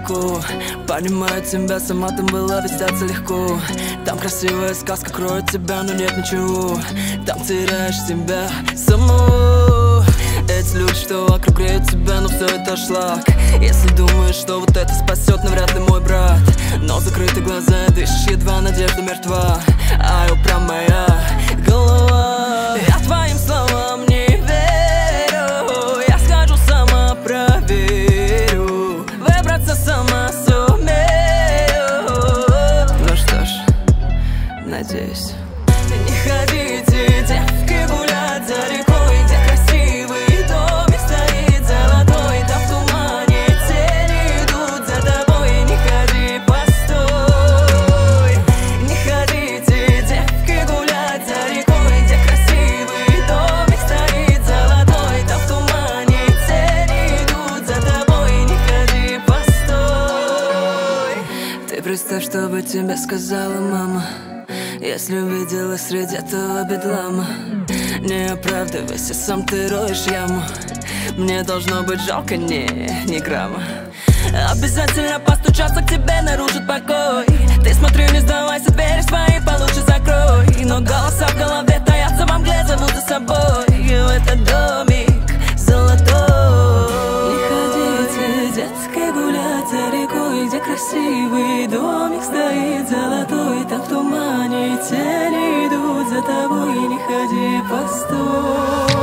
далеко. Понимаю тебя, сама там была, ведь остаться легко. Там красивая сказка кроет тебя, но нет ничего. Там теряешь себя самого. Эти люди, что вокруг греют тебя, но все это шлак. Если думаешь, что вот это спасет, навряд ли, мой брат. Но закрыты глаза, дышишь, едва надежда мертва. А упрямая голова. Я твоим словам не верю. Я схожу, сама проверю. Выбраться сама сумею. Ну что ж, надеюсь. Не ходите, девки, гулять за рекой, где красивый домик стоит золотой. Там в тумане тени идут за тобой. Не ходи, постой. Не ходите, девки, гулять за рекой, где красивый домик стоит золотой. Там в тумане тени идут за тобой. Не ходи, постой. Ты представь, что бы тебе сказала мама, если увидела среди этого бедлама. Не оправдывайся, сам ты роешь яму. Мне должно быть жалко, ни грамма. Обязательно постучаться к тебе, нарушит покой. Ты смотри, не сдавайся, двери свои получше закрой. Но голоса в голове таятся во мгле, зовут за собой в этот домик золотой. Не ходите, детки, гулять за рекой, где красивый домик стоит золотой. Там в тумане тени идут за тобой. Не ходи, постой.